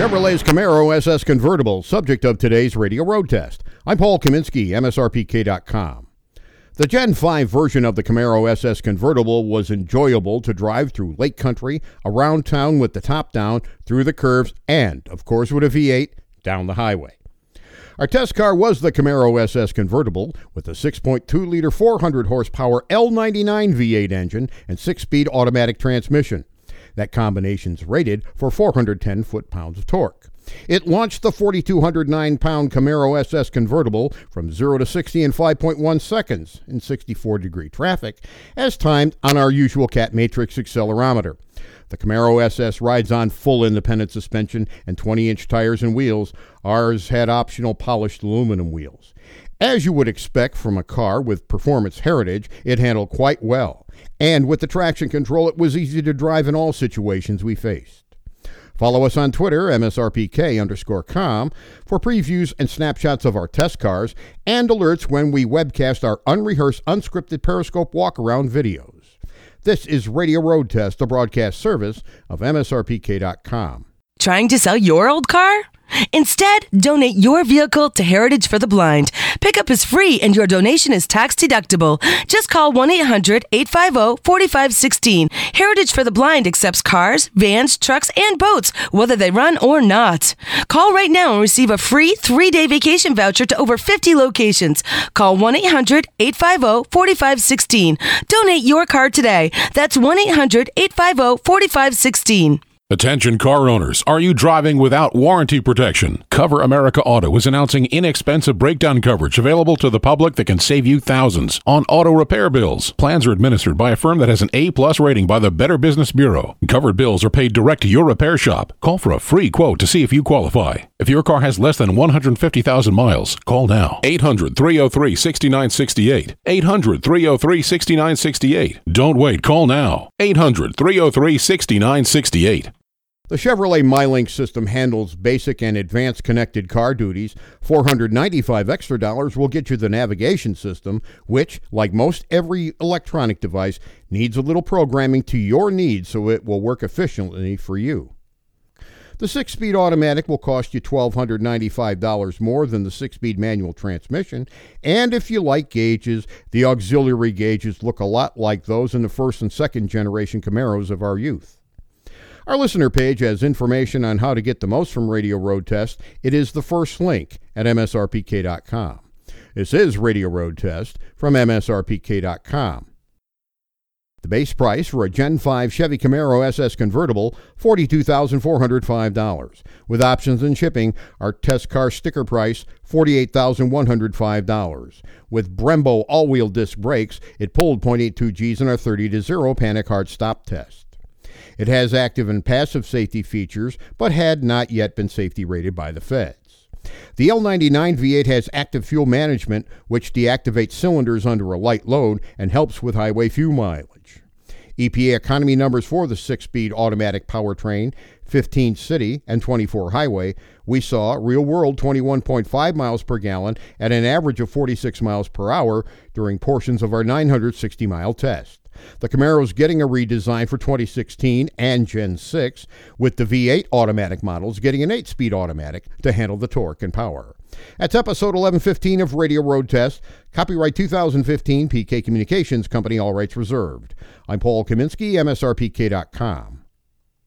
Chevrolet's Camaro SS convertible, subject of today's radio road test. I'm Paul Kaminsky, MSRPK.com. The Gen 5 version of the Camaro SS convertible was enjoyable to drive through Lake Country, around town with the top down, through the curves, and, of course, with a V8 down the highway. Our test car was the Camaro SS convertible with a 6.2-liter 400-horsepower L99 V8 engine and 6-speed automatic transmission. That combination's rated for 410 foot-pounds of torque. It launched the 4,209-pound Camaro SS convertible from 0 to 60 in 5.1 seconds in 64-degree traffic, as timed on our usual Cat Matrix accelerometer. The Camaro SS rides on full independent suspension and 20-inch tires and wheels. Ours had optional polished aluminum wheels. As you would expect from a car with performance heritage, it handled quite well. And with the traction control, it was easy to drive in all situations we faced. Follow us on Twitter, MSRPK_com, for previews and snapshots of our test cars and alerts when we webcast our unrehearsed, unscripted Periscope walk-around videos. This is Radio Road Test, the broadcast service of MSRPK.com. Trying to sell your old car? Instead, donate your vehicle to Heritage for the Blind. Pickup is free and your donation is tax deductible. Just call 1-800-850-4516. Heritage for the Blind accepts cars, vans, trucks, and boats, whether they run or not. Call right now and receive a free 3-day vacation voucher to over 50 locations. Call 1-800-850-4516. Donate your car today. That's 1-800-850-4516. Attention car owners, are you driving without warranty protection? Cover America Auto is announcing inexpensive breakdown coverage available to the public that can save you thousands on auto repair bills. Plans are administered by a firm that has an A+ rating by the Better Business Bureau. Covered bills are paid direct to your repair shop. Call for a free quote to see if you qualify. If your car has less than 150,000 miles, call now. 800-303-6968. 800-303-6968. Don't wait, call now. 800-303-6968. The Chevrolet MyLink system handles basic and advanced connected car duties. $495 extra will get you the navigation system, which, like most every electronic device, needs a little programming to your needs so it will work efficiently for you. The 6-speed automatic will cost you $1,295 more than the 6-speed manual transmission, and if you like gauges, the auxiliary gauges look a lot like those in the first and second generation Camaros of our youth. Our listener page has information on how to get the most from Radio Road Test. It is the first link at MSRPK.com. This is Radio Road Test from MSRPK.com. The base price for a Gen 5 Chevy Camaro SS convertible, $42,405. With options and shipping, our test car sticker price, $48,105. With Brembo all-wheel disc brakes, it pulled 0.82 Gs in our 30-0 panic hard stop test. It has active and passive safety features, but had not yet been safety rated by the feds. The L99 V8 has active fuel management, which deactivates cylinders under a light load and helps with highway fuel mileage. EPA economy numbers for the 6-speed automatic powertrain, 15 city and 24 highway, we saw real-world 21.5 miles per gallon at an average of 46 miles per hour during portions of our 960-mile test. The Camaro's getting a redesign for 2016 and Gen 6, with the V8 automatic models getting an 8-speed automatic to handle the torque and power. That's episode 1115 of Radio Road Test. Copyright 2015, PK Communications Company, all rights reserved. I'm Paul Kaminsky, MSRPK.com.